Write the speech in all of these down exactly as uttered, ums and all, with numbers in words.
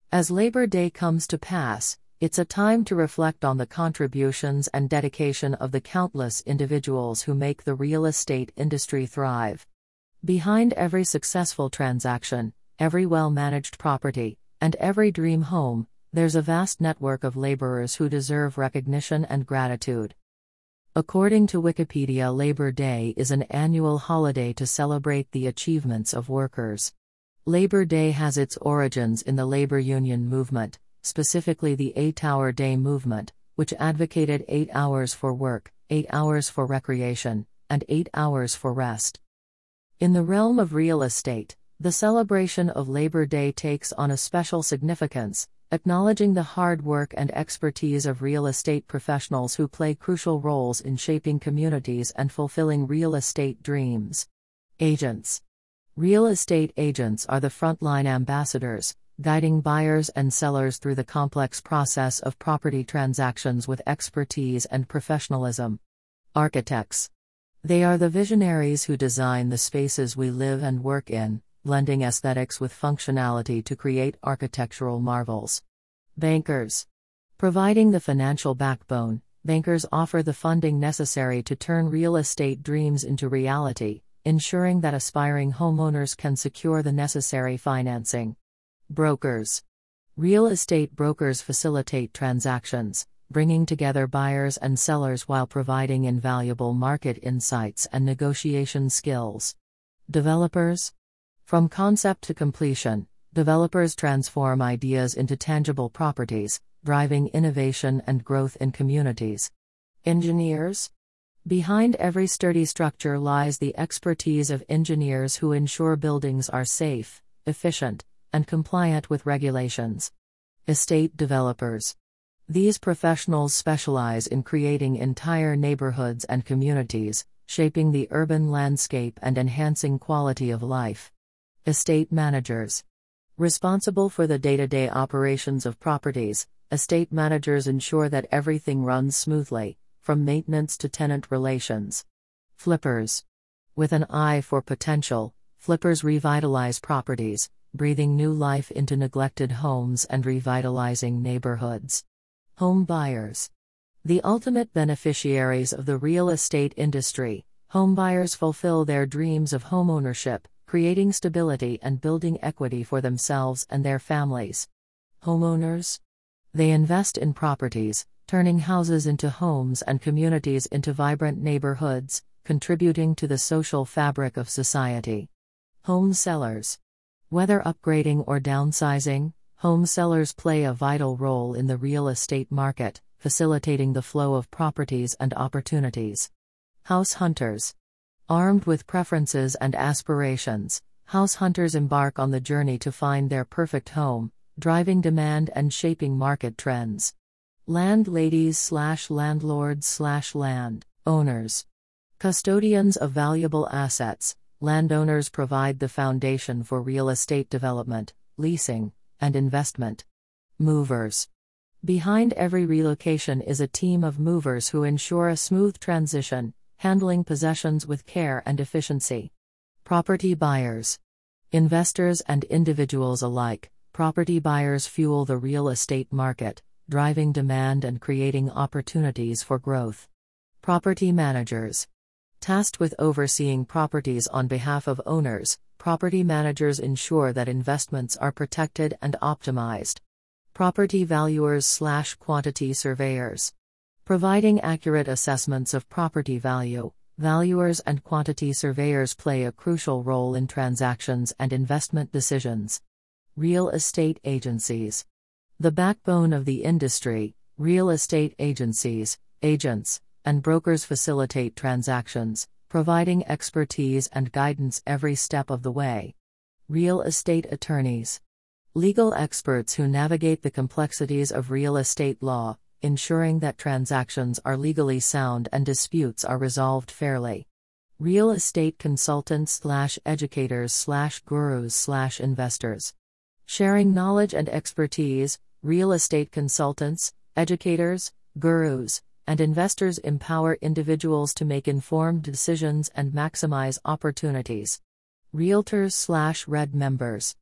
As Labor Day comes to pass, it's a time to reflect on the contributions and dedication of the countless individuals who make the real estate industry thrive. Behind every successful transaction, every well-managed property, and every dream home, there's a vast network of laborers who deserve recognition and gratitude. According to Wikipedia, Labor Day is an annual holiday to celebrate the achievements of workers. Labor Day has its origins in the labor union movement, specifically the eight-hour day movement, which advocated eight hours for work, eight hours for recreation, and eight hours for rest. In the realm of real estate, the celebration of Labor Day takes on a special significance, acknowledging the hard work and expertise of real estate professionals who play crucial roles in shaping communities and fulfilling real estate dreams. Agents. Real estate agents are the frontline ambassadors, guiding buyers and sellers through the complex process of property transactions with expertise and professionalism. Architects. They are the visionaries who design the spaces we live and work in, blending aesthetics with functionality to create architectural marvels. Bankers. Providing the financial backbone, bankers offer the funding necessary to turn real estate dreams into reality, ensuring that aspiring homeowners can secure the necessary financing. Brokers. Real estate brokers facilitate transactions, bringing together buyers and sellers while providing invaluable market insights and negotiation skills. Developers. From concept to completion, developers transform ideas into tangible properties, driving innovation and growth in communities. Engineers. Behind every sturdy structure lies the expertise of engineers who ensure buildings are safe, efficient, and compliant with regulations. Estate developers. These professionals specialize in creating entire neighborhoods and communities, shaping the urban landscape and enhancing quality of life. Estate managers. Responsible for the day-to-day operations of properties, estate managers ensure that everything runs smoothly, from maintenance to tenant relations. Flippers. With an eye for potential, flippers revitalize properties, breathing new life into neglected homes and revitalizing neighborhoods. Home buyers. The ultimate beneficiaries of the real estate industry, home buyers fulfill their dreams of homeownership, creating stability and building equity for themselves and their families. Homeowners. They invest in properties, turning houses into homes and communities into vibrant neighborhoods, contributing to the social fabric of society. Home sellers. Whether upgrading or downsizing, home sellers play a vital role in the real estate market, facilitating the flow of properties and opportunities. House hunters. Armed with preferences and aspirations, house hunters embark on the journey to find their perfect home, driving demand and shaping market trends. Landladies slash landlords slash land owners. Custodians of valuable assets, landowners provide the foundation for real estate development, leasing, and investment. Movers. Behind every relocation is a team of movers who ensure a smooth transition, handling possessions with care and efficiency. Property buyers. Investors and individuals alike, property buyers fuel the real estate market, driving demand and creating opportunities for growth. Property managers. Tasked with overseeing properties on behalf of owners, property managers ensure that investments are protected and optimized. Property valuers slash quantity surveyors. Providing accurate assessments of property value, valuers and quantity surveyors play a crucial role in transactions and investment decisions. Real estate agencies. The backbone of the industry, real estate agencies, agents, and brokers facilitate transactions, providing expertise and guidance every step of the way. Real estate attorneys. Legal experts who navigate the complexities of real estate law, ensuring that transactions are legally sound and disputes are resolved fairly. Real estate consultants slash educators slash gurus slash investors. Sharing knowledge and expertise, real estate consultants, educators, gurus, and investors empower individuals to make informed decisions and maximize opportunities. Realtors slash red members.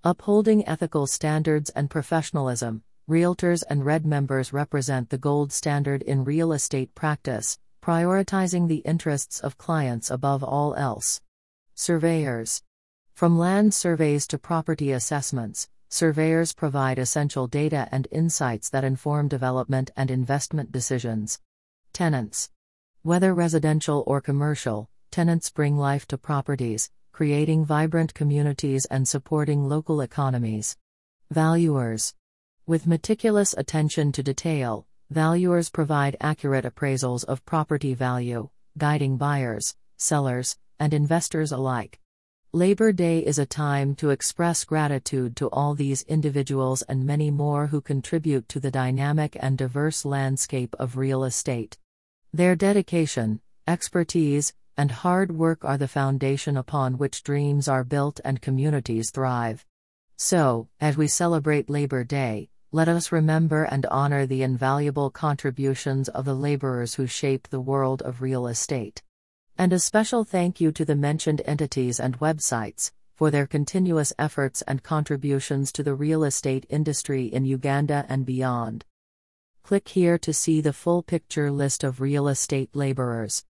Upholding ethical standards and professionalism, realtors and R E D members represent the gold standard in real estate practice, prioritizing the interests of clients above all else. Surveyors. From land surveys to property assessments, surveyors provide essential data and insights that inform development and investment decisions. Tenants. Whether residential or commercial, tenants bring life to properties, creating vibrant communities and supporting local economies. Valuers. With meticulous attention to detail, valuers provide accurate appraisals of property value, guiding buyers, sellers, and investors alike. Labor Day is a time to express gratitude to all these individuals and many more who contribute to the dynamic and diverse landscape of real estate. Their dedication, expertise, and hard work are the foundation upon which dreams are built and communities thrive. So, as we celebrate Labor Day, let us remember and honor the invaluable contributions of the laborers who shape the world of real estate. And a special thank you to the mentioned entities and websites for their continuous efforts and contributions to the real estate industry in Uganda and beyond. Click here to see the full picture list of real estate laborers.